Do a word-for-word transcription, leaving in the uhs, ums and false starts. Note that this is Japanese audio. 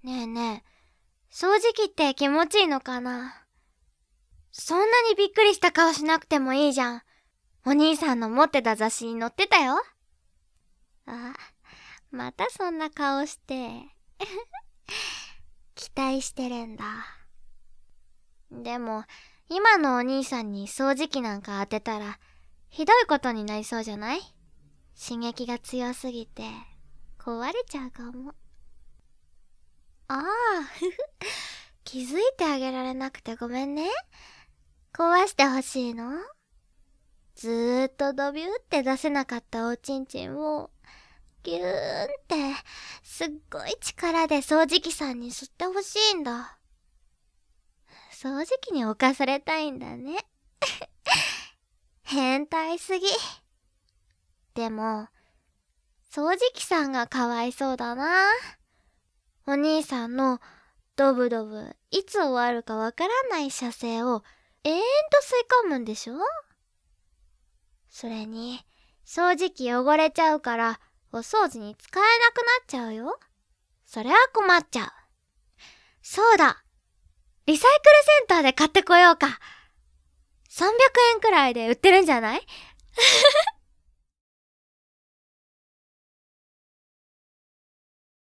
ねえねえ、掃除機って気持ちいいのかな？そんなにびっくりした顔しなくてもいいじゃん。お兄さんの持ってた雑誌に載ってたよ。あ、またそんな顔して。期待してるんだ。でも、今のお兄さんに掃除機なんか当てたら、ひどいことになりそうじゃない？刺激が強すぎて、壊れちゃうかも。ああ、ふふ。気づいてあげられなくてごめんね。壊してほしいの？ずーっとドビューって出せなかったおちんちんを、ギューンって、すっごい力で掃除機さんに吸ってほしいんだ。掃除機に侵されたいんだね。変態すぎ。でも、掃除機さんがかわいそうだな。お兄さんのドブドブいつ終わるかわからない射精を永遠と吸い込むんでしょ？それに、掃除機汚れちゃうからお掃除に使えなくなっちゃうよ。それは困っちゃう。そうだ、リサイクルセンターで買ってこようか。さんびゃくえんくらいで売ってるんじゃない？